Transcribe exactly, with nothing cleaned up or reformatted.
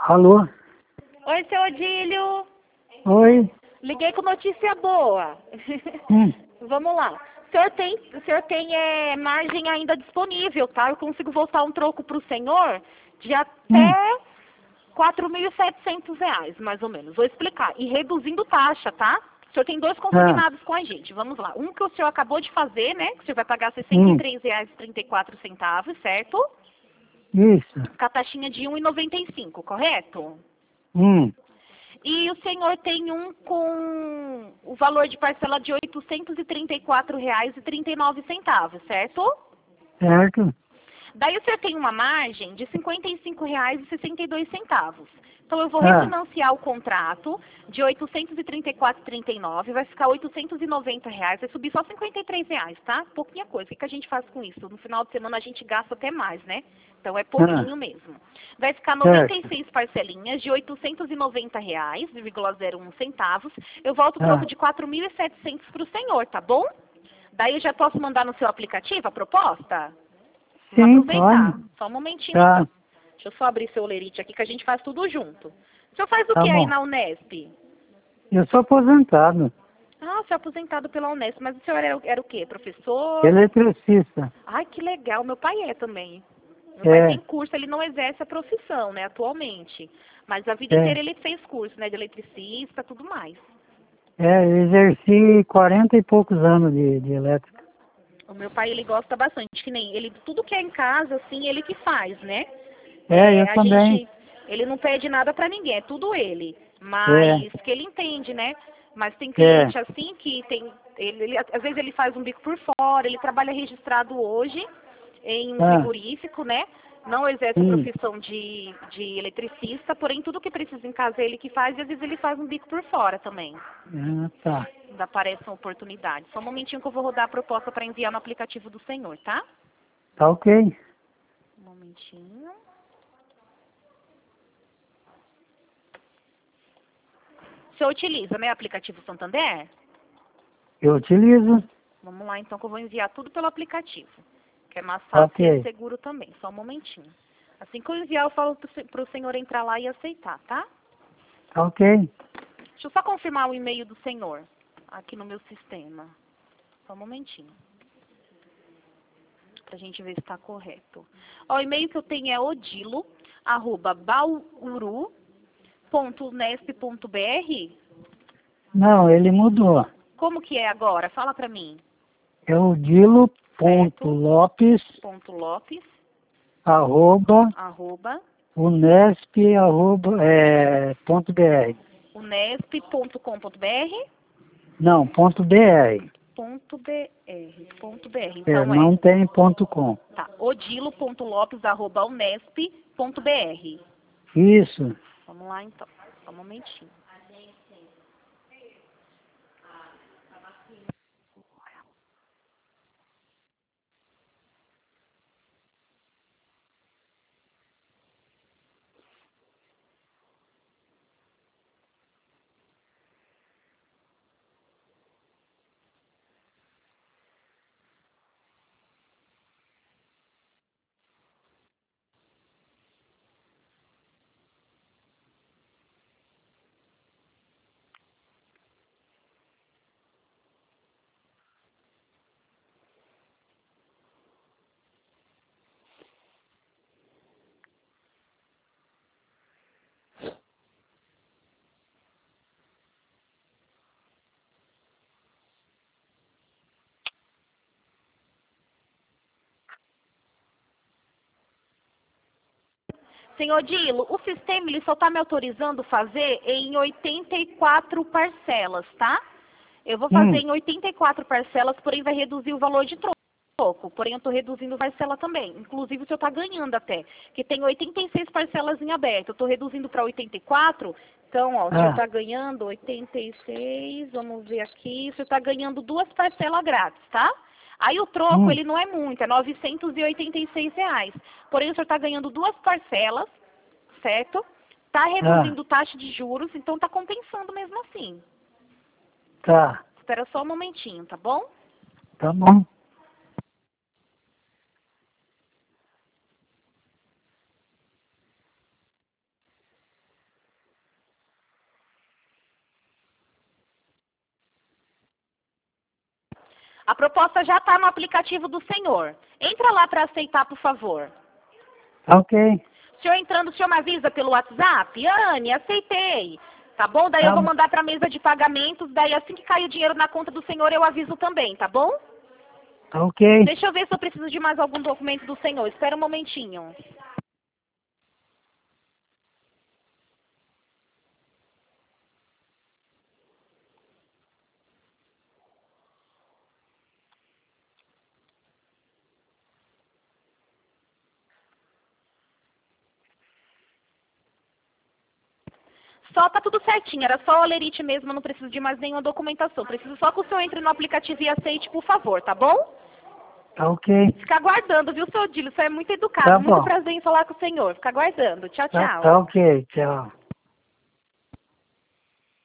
Alô? Oi, seu Odílio. Oi? Liguei com notícia boa. Hum. Vamos lá. O senhor tem, o senhor tem é, margem ainda disponível, tá? Eu consigo voltar um troco para o senhor de até Hum. quatro mil e setecentos reais, mais ou menos. Vou explicar. E reduzindo taxa, tá? O senhor tem dois Ah. consignados com a gente. Vamos lá. Um que o senhor acabou de fazer, né? Que o senhor vai pagar sessenta e Hum. três reais e trinta e quatro centavos, certo? Isso. Com a taxinha de um real e noventa e cinco centavos, correto? Hum. E o senhor tem um com o valor de parcela de oitocentos e trinta e quatro reais e trinta e nove centavos, certo? Certo? Daí o senhor tem uma margem de cinquenta e cinco reais e sessenta e dois centavos. Então eu vou Ah. refinanciar o contrato de oitocentos e trinta e quatro reais e trinta e nove centavos, vai ficar oitocentos e noventa reais, vai subir só cinquenta e três reais, tá? Pouquinha coisa. O que que a gente faz com isso? No final de semana a gente gasta até mais, né? Então é pouquinho Ah. mesmo. Vai ficar noventa e Certo. seis parcelinhas de oitocentos e noventa reais, vírgula zero um centavos. Eu volto o troco Ah. de quatro mil e setecentos para o senhor, tá bom? Daí eu já posso mandar no seu aplicativo a proposta? Vamos Sim, aproveitar. pode. Só um momentinho Tá. então. Deixa eu só abrir seu lerite aqui que a gente faz tudo junto. O senhor faz o Tá que aí bom. na Unesp? Eu sou aposentado. Ah, o senhor é aposentado pela Unesp, mas o senhor era, era o quê? Professor? Eletricista. Ai, que legal. Meu pai é também. Meu pai tem É. curso, ele não exerce a profissão, né, atualmente. Mas a vida É. inteira ele fez curso, né, de eletricista, tudo mais. É, eu exerci quarenta e poucos anos de, de elétrica. O meu pai, ele gosta bastante, que nem ele, tudo que é em casa, assim, ele que faz, né? É, É, eu a também. gente, ele não pede nada pra ninguém, é tudo ele. É. Mas que ele entende, né? Mas tem É. cliente assim que tem, ele, ele- às vezes ele faz um bico por fora, ele trabalha registrado hoje em um Ah. frigorífico, né? Não exerce a Sim. profissão de, de eletricista, porém tudo que precisa em casa é ele que faz e às vezes ele faz um bico por fora também. Ah, tá. Ainda aparece uma oportunidade. Só um momentinho que eu vou rodar a proposta para enviar no aplicativo do senhor, tá? Tá ok. Um momentinho. O senhor utiliza, né, aplicativo Santander? Eu utilizo. Vamos lá então que eu vou enviar tudo pelo aplicativo. Que é mais fácil e é Ok. seguro também. Só um momentinho. Assim que eu enviar, eu falo para o senhor entrar lá e aceitar, tá? Tá ok. Deixa eu só confirmar o e-mail do senhor aqui no meu sistema. Só um momentinho. Pra gente ver se está correto. Ó, o e-mail que eu tenho é odilo, arroba, bauru ponto unesp ponto br. Não, ele mudou. Como que é agora? Fala pra mim. É o Dilo ponto Certo? Lopes Ponto Lopes, arroba arroba, unesp arroba é, ponto br. unesp ponto com ponto br. Não, ponto br. Ponto br, ponto br. É, Então é, não tem ponto com. tá, odilo.lopes, arroba, unesp ponto br. Isso. Vamos lá então, só um momentinho. Senhor Dilo, o sistema ele só está me autorizando fazer em oitenta e quatro parcelas, tá? Eu vou fazer Hum. em oitenta e quatro parcelas, porém vai reduzir o valor de troco. Porém eu estou reduzindo parcela também. Inclusive o senhor está ganhando até. Que tem oitenta e seis parcelas em aberto. Eu estou reduzindo para oitenta e quatro. Então, ó, o senhor Ah. está ganhando oitenta e seis, vamos ver aqui. O senhor está ganhando duas parcelas grátis, tá? Aí o troco, Hum. ele não é muito, é novecentos e oitenta e seis reais. Porém, o senhor está ganhando duas parcelas, certo? Está Ah. reduzindo taxa de juros, então está compensando mesmo assim. Tá. Espera só um momentinho, tá bom? Tá bom. A proposta já está no aplicativo do senhor. Entra lá para aceitar, por favor. Ok. O senhor entrando, o senhor me avisa pelo WhatsApp? Anne, aceitei. Tá bom? Daí Tá, eu vou mandar para a mesa de pagamentos. Daí assim que cair o dinheiro na conta do senhor, eu aviso também, tá bom? ok. Deixa eu ver se eu preciso de mais algum documento do senhor. Espera um momentinho. Só tá tudo certinho, era só o Alerite mesmo, eu não preciso de mais nenhuma documentação. Preciso só que o senhor entre no aplicativo e aceite, por favor, tá bom? Tá ok. Fica aguardando, viu, seu Odílio? Você é muito educado, Tá muito bom. prazer em falar com o senhor. Fica aguardando. Tchau, Tá, tchau. tá ok. Tchau.